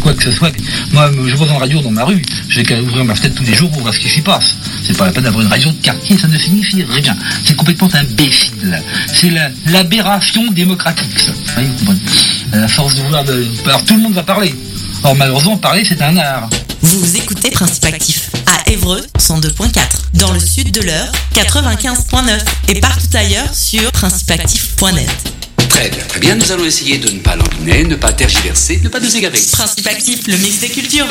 quoi que ce soit. Moi, je vois une radio dans ma rue, je vais qu'à ouvrir ma fenêtre tous les jours pour voir ce qui s'y passe. C'est pas la peine d'avoir une radio de quartier, ça ne signifie rien. C'est complètement imbécile. C'est l'aberration démocratique, ça. Vous comprenez ? À force de vouloir... Alors tout le monde va parler. Or malheureusement, parler, c'est un art. Vous écoutez Principe Actif à Évreux 102.4, dans le sud de l'Eure 95.9 et partout ailleurs sur principeactif.net. Très bien, très bien. Nous allons essayer de ne pas lambiner, ne pas tergiverser, ne pas nous égarer. Principe Actif, le mix des cultures.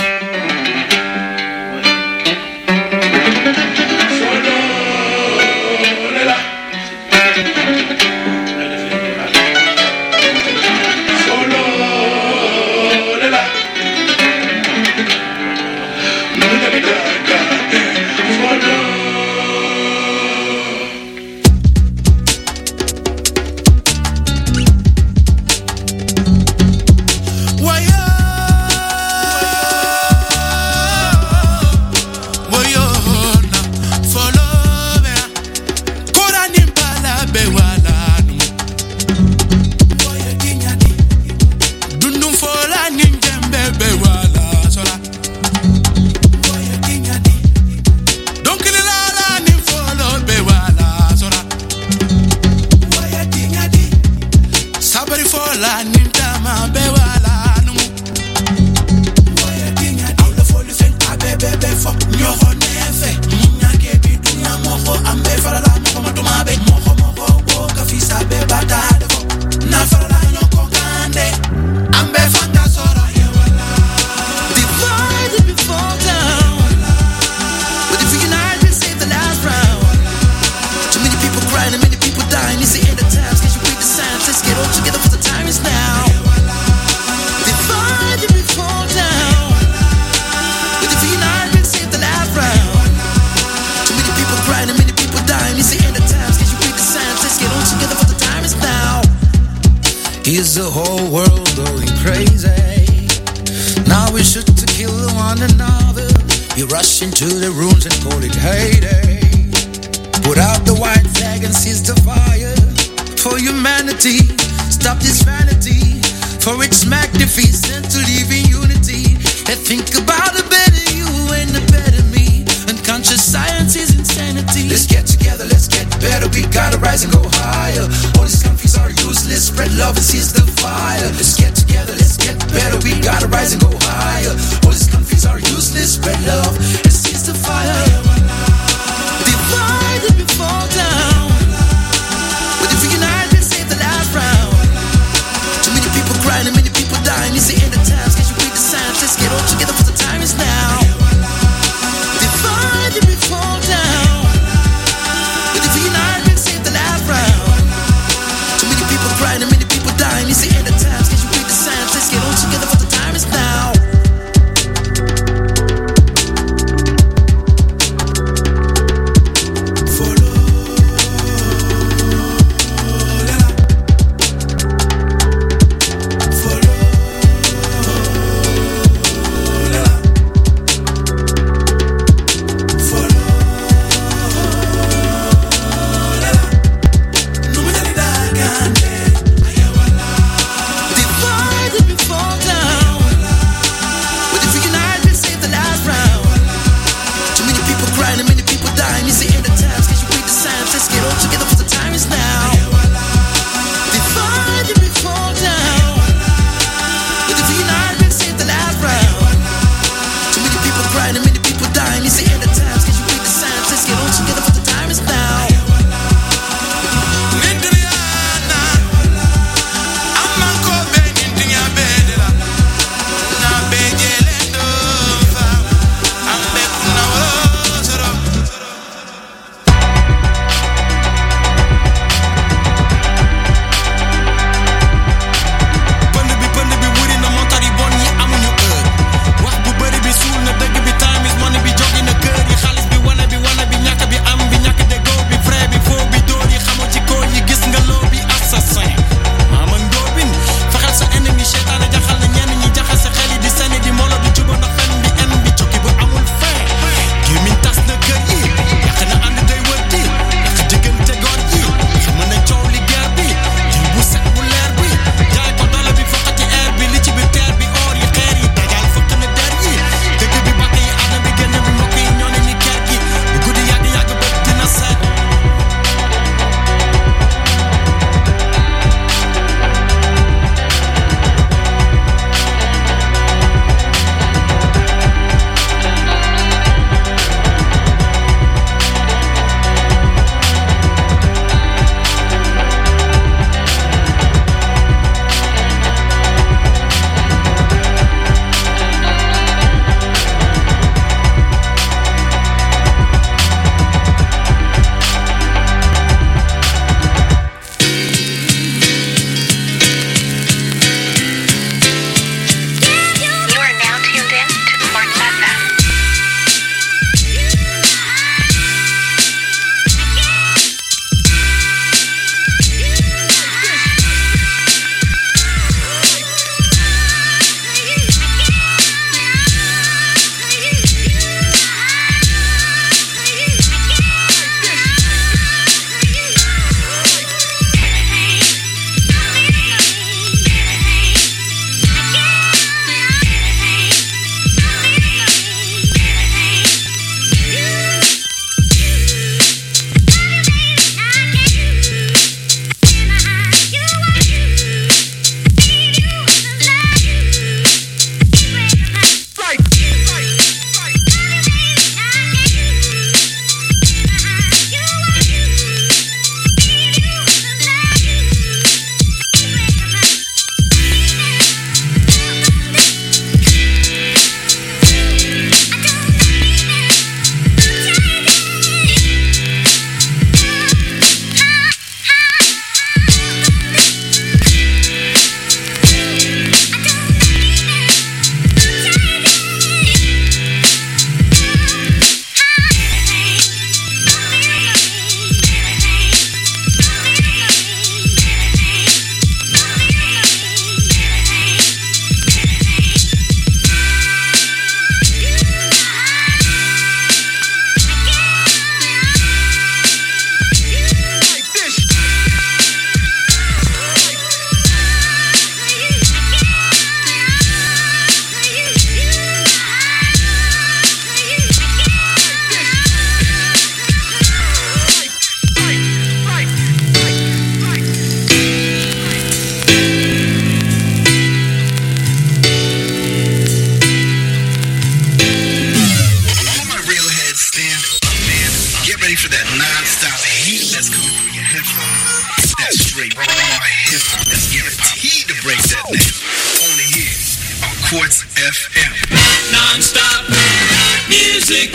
Is the whole world going crazy? Now we shoot to kill one another. We rush into the rooms and call it heyday. Put out the white flag and seize the fire. For humanity, stop this vanity. For it's magnificent to live in unity. And think about a better you and a better me. Unconscious science is insanity. Let's get together, let's get better. We gotta rise and go higher. All these countries are useless. Spread love and seize the fire. Let's get together, let's get better. We gotta rise and go higher. All these countries are useless. Spread love and seize the fire. Divide and we fall down. But if we unite, we'll save the last round. Too many people crying and many people dying. It's the end of times. Can't you read the signs? Let's get all together for the time is now. Divide and we fall down. But if we unite, we'll save the last round. Too many people crying and many people dying. It's the end of times. FM. Non-stop music.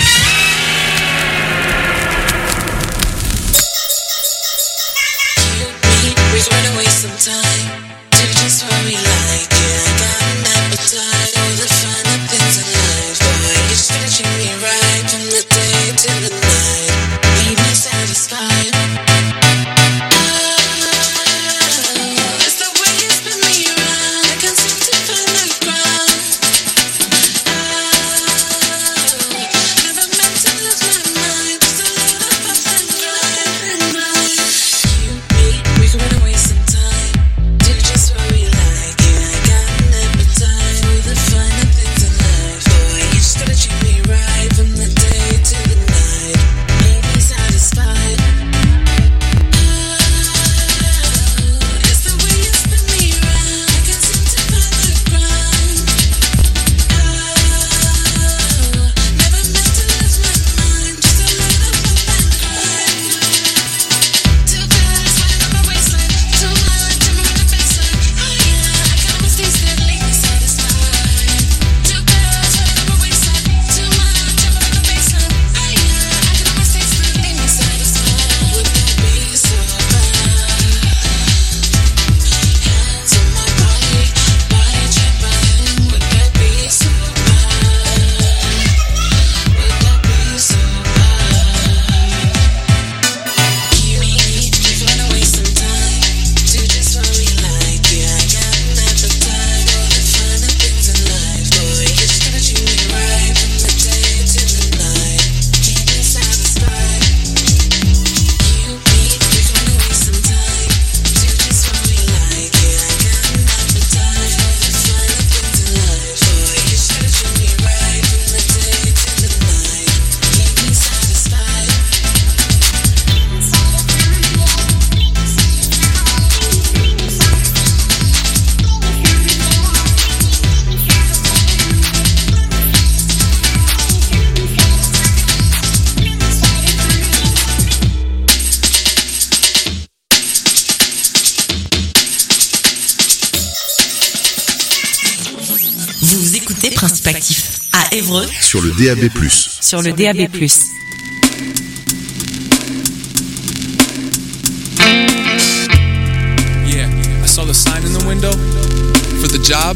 We run away sometime. Do just what we like. Yeah, I got an appetite. All the finer things in life. Boy, you just gotta treat me right from the day to the night. Leave me satisfied. It's the way you spin me around. I can't seem to find the ground. Never meant to lose my mind. Just a little bumps and grind. You, me, we can run away sometime. Do just what we like. Yeah, I got an appetite. All the finer things in life. Boy, you just gotta treat me right from the day to the night. Leave me satisfied. It's the way you spin me around. I can't seem to find the ground. Never meant to lose my mind. Just a little bump and grind. Too fast, running up my waistline. Too much, jumping in the baseline. Oh yeah, I can almost taste it. Leave me satisfied. Too fast, running up my waistline. Too much, jumping in the baseline. Oh yeah, I can almost taste it. Leave me satisfied. Would that be so bad? Hands on my body, body check my hand. Would that be so bad? Would that be so bad? You run away sometime. Do just what we like. Yeah, I got an appetite. All the finer things in life. Boy, you just gotta treat me right from the day to the night. Keep me satisfied. You run away sometime. Do just what we like. Yeah, I got an appetite. All the finer things in life. Boy, you just gotta treat me right from the day to the night. Keep me satisfied. Vous écoutez Principe Actif à Évreux Sur le DAB+. sur le DAB+. Yeah, I saw the sign in the window for the job.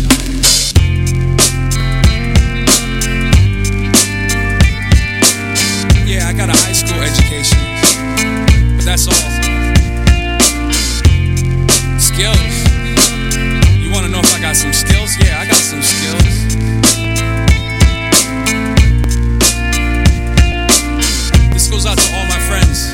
Yeah, I got a high school education, but that's all. Skills. You wanna know if I got some skills? Yeah, I got some skills. This goes out to all my friends.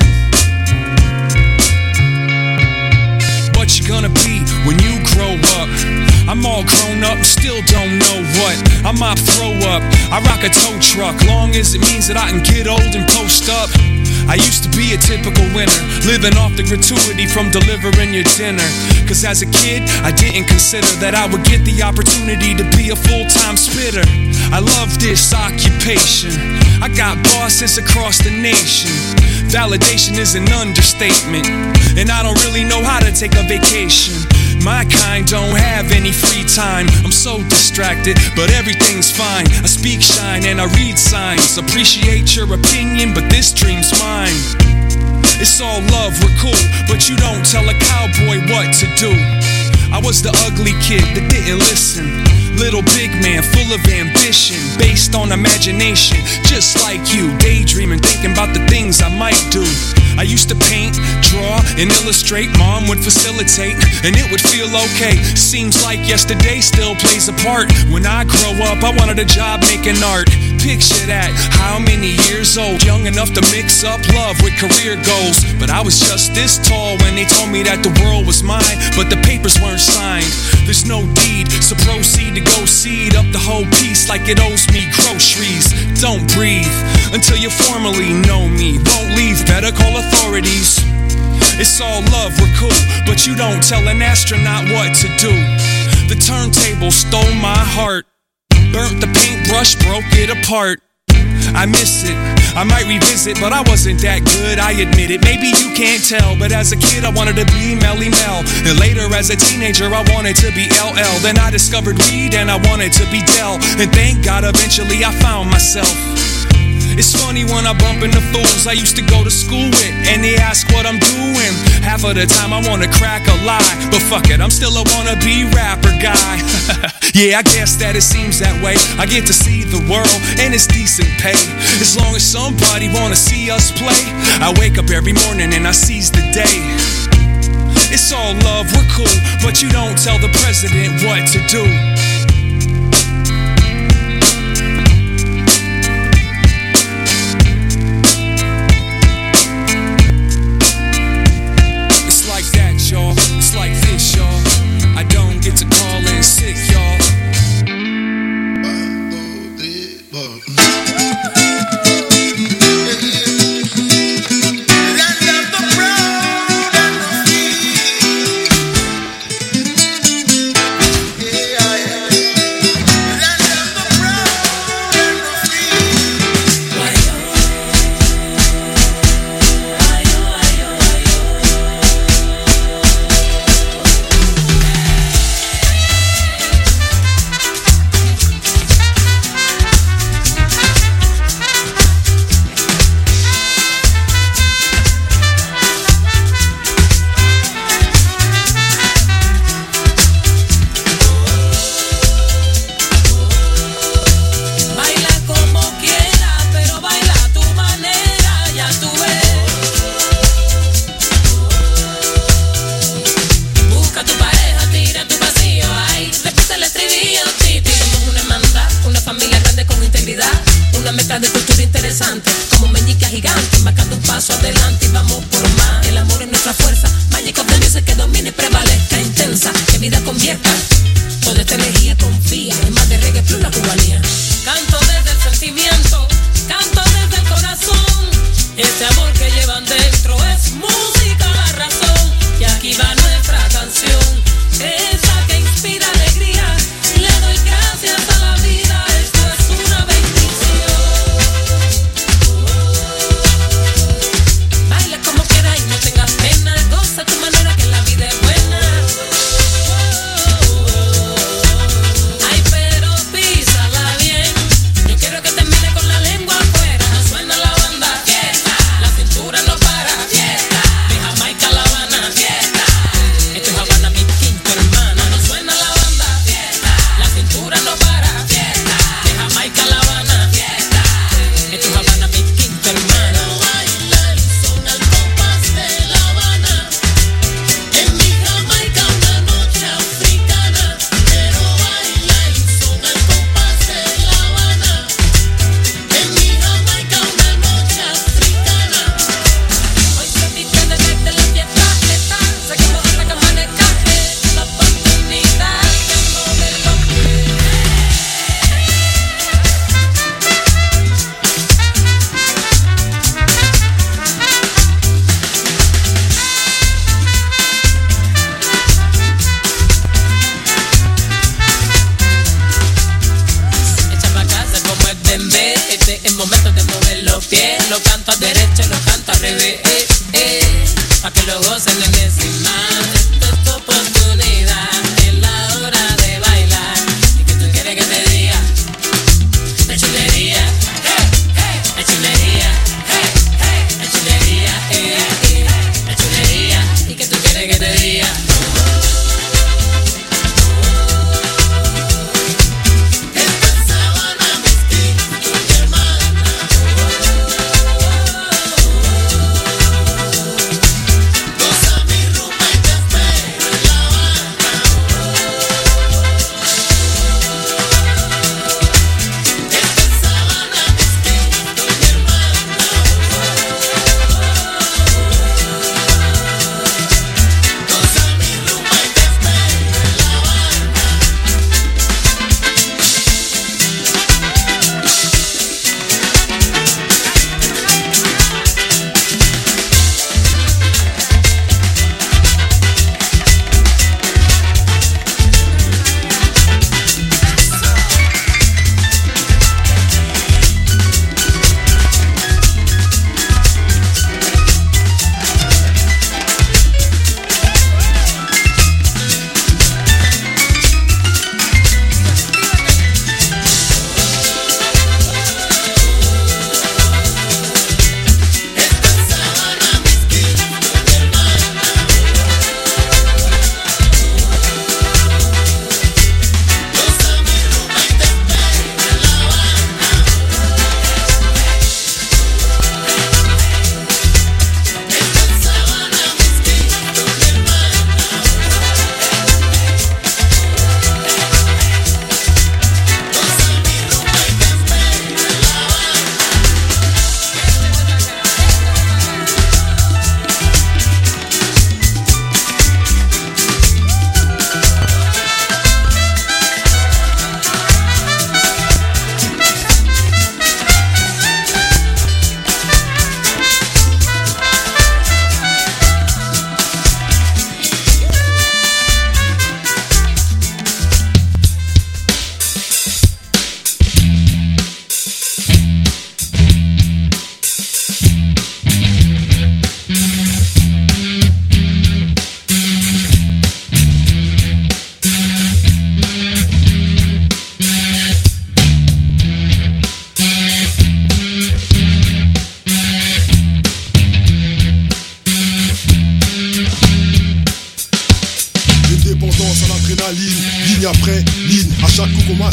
What you gonna be when you grow up? I'm all grown up, still don't know what. I might throw up, I rock a tow truck, long as it means that I can get old and post up. I used to be a typical winner, living off the gratuity from delivering your dinner. Cause as a kid, I didn't consider that I would get the opportunity to be a full-time spitter. I love this occupation, I got bosses across the nation. Validation is an understatement, and I don't really know how to take a vacation. My kind don't have any free time, I'm so distracted, but everything's fine. I speak shine and I read signs, appreciate your opinion, but this dream's mine. It's all love, we're cool, but you don't tell a cowboy what to do. I was the ugly kid that didn't listen, little big man full of ambition, based on imagination, just like you, daydreaming, thinking about the things I might do. I used to paint, draw, and illustrate. Mom would facilitate, and it would feel okay. Seems like yesterday still plays a part. When I grow up, I wanted a job making art. Picture that, how many years old, young enough to mix up love with career goals. But I was just this tall when they told me that the world was mine, but the papers weren't signed. There's no deed, so proceed to go seed up the whole piece like it owes me groceries. Don't breathe until you formally know me. Won't leave, better call authorities. It's all love, we're cool, but you don't tell an astronaut what to do. The turntable stole my heart, burnt the paintbrush, broke it apart. I miss it. I might revisit, but I wasn't that good, I admit it. Maybe you can't tell, but as a kid I wanted to be Melly Mel. And later as a teenager I wanted to be LL. Then I discovered weed and I wanted to be Del. And thank God eventually I found myself. It's funny when I bump into fools I used to go to school with, and they ask what I'm doing. Half of the time I wanna crack a lie, but fuck it, I'm still a wannabe rapper guy. Yeah, I guess that it seems that way. I get to see the world, and it's decent pay. As long as somebody wanna see us play, I wake up every morning and I seize the day. It's all love, we're cool, but you don't tell the president what to do. It's like this, y'all. I don't get to call in sick, y'all.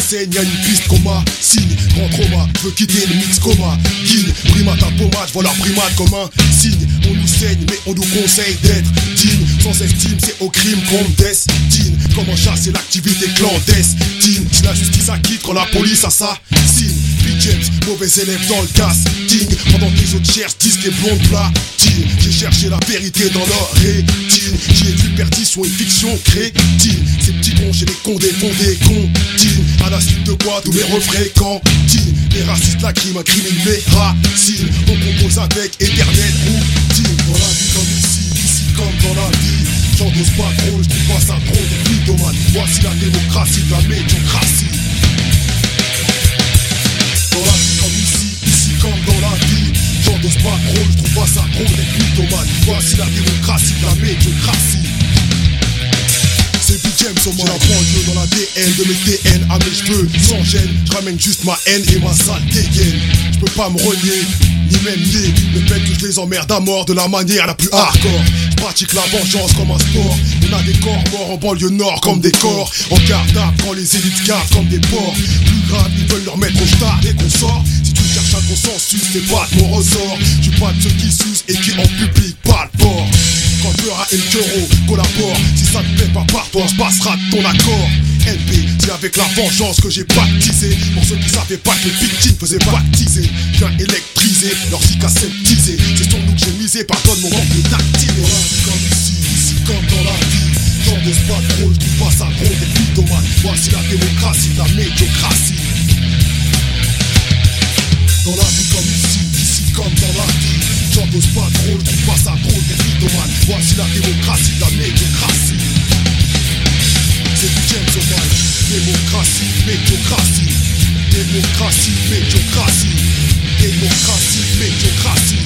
l'enseigne, y'a une piste coma. Signe, grand trauma, veux quitter le mix coma. Guigne, primate à pommade, voilà primate comme un signe. On nous saigne, mais on nous conseille d'être digne. Sans estime, c'est au crime qu'on destine. Comment chasser l'activité clandestine. Si la justice acquitte quand la police assassine. Big James, mauvais élève dans le casting. Pendant que les autres cherchent disques et blondes platine. J'ai cherché la vérité dans leur rétine. J'y ai vu perdition et fiction crétine. Ces petits cons chez les condés font des comptines. À la suite de quoi tous mes refrains cantines. Les racistes lacryment, incriminent mes racines. On compose avec éternelle routine. Dans la vie comme ici comme dans la vie. J'en dose pas trop, je trouve pas ça trop des mythomanes. Voici la démocratie de la médiocratie. Dans la vie comme ici comme dans la vie. J'en dose pas trop, je trouve pas ça trop des mythomanes. Voici la démocratie de la médiocratie. C'est Big James au moins. J'ai la banlieue dans l'ADN de mes TN à mes cheveux. Sans gêne, je ramène juste ma haine et ma sale dégaine. Je peux pas me renier, ni même nier le fait que je les emmerde à mort de la manière la plus hardcore. Je pratique la vengeance comme un sport. On a des corps morts en banlieue nord comme des corps. En garde à quand les élites gardent comme des porcs. Plus grave, ils veulent leur mettre au stade et qu'on sort. Si tu cherches un consensus, c'est pas de mon ressort. Je suis pas de ceux qui sucent et qui en public pas le port. Quand peur à El Toro, collabore. Si ça te plaît pas par toi, on se passera de ton accord. LP, c'est avec la vengeance que j'ai baptisé. Pour ceux qui savaient pas que les victimes faisaient baptiser. Viens électriser, leur zik aseptisé. C'est sur nous que j'ai misé, pardonne mon manque de tactile. Dans la vie comme ici comme dans la vie. J'en dose pas trop, je trouve pas ça trop des mythomanes. Voici la démocratie, la médiocratie. Dans la vie comme ici comme dans la vie. J'en dose pas trop, je trouve pas ça trop des mythomanes. Voici la démocratie, la médiocratie. C'est du James Oman. Démocratie, médiocratie. Démocratie, médiocratie. Démocratie, médiocratie.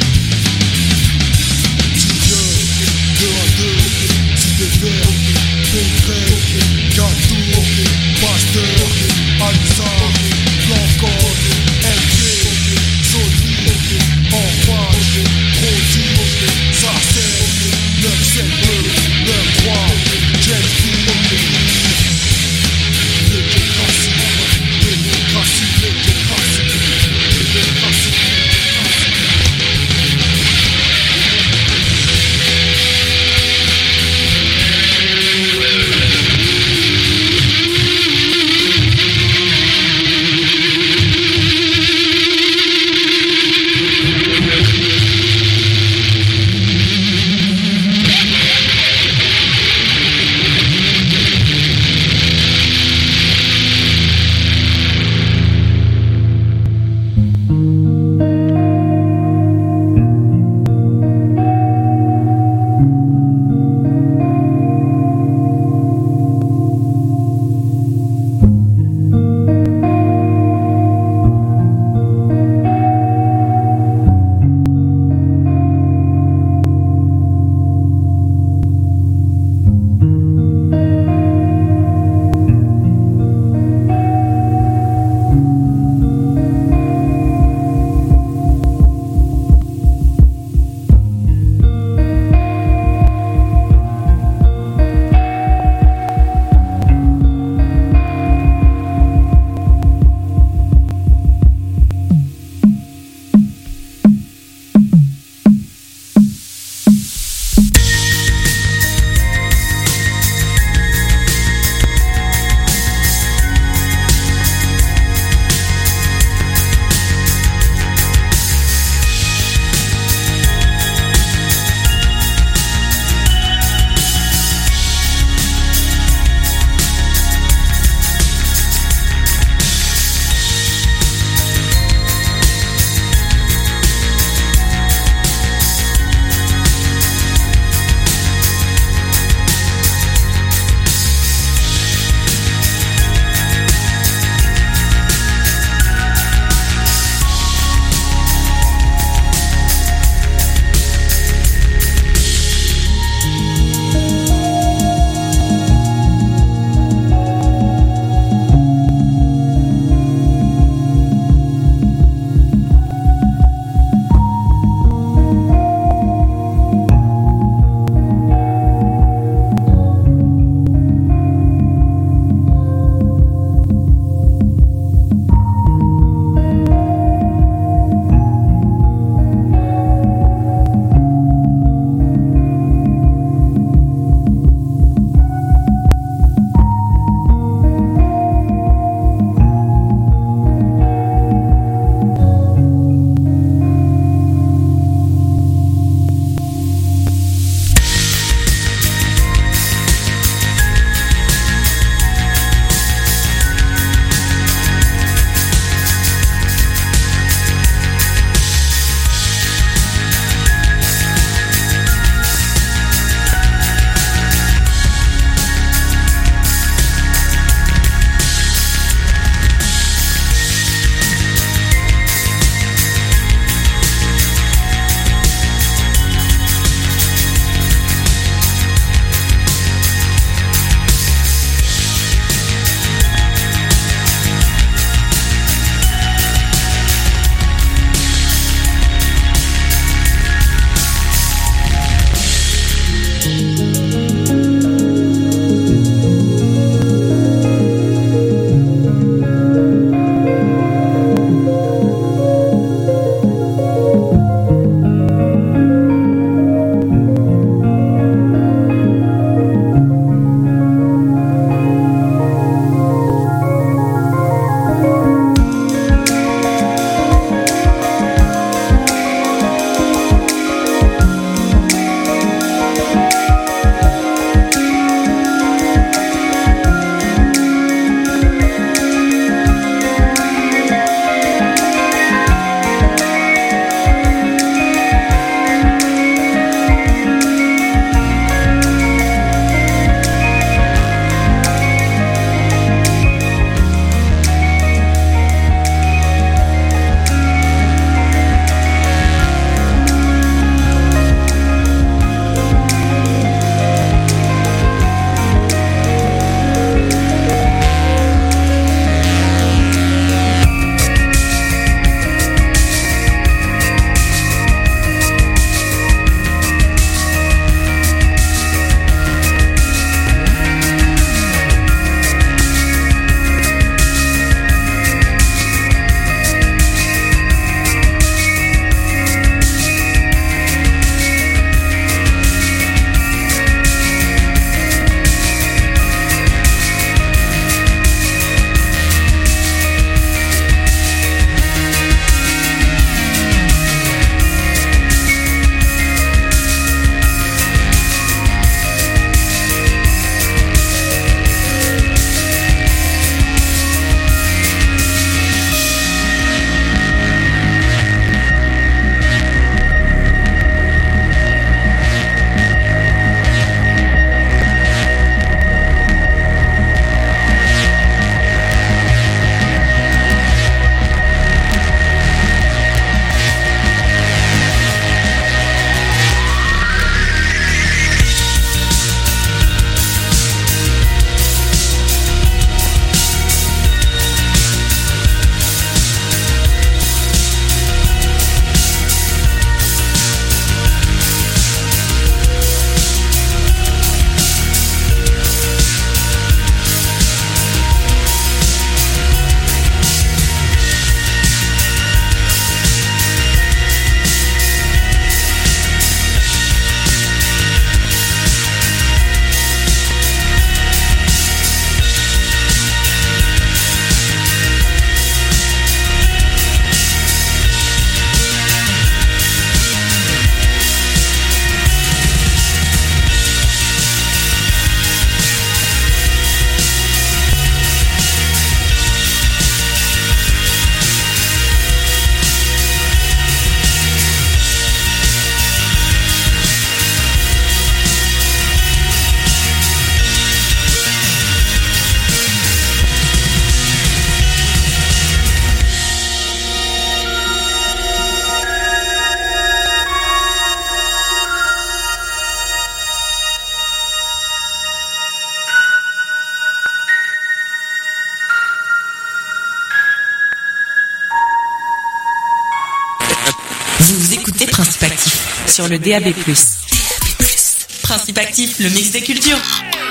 Si Dieu, 2 à 2, si des verts, concret, Gatou, Pasteur, Alissa, Blanco, MG, Sony, Enfage, Rodi, Sarcelle, 972, 93, James B. Médiocratie, démocratie, médiocratie, démocratie. écoutez Principe Actif sur le DAB+. Principe Actif, le mix des cultures.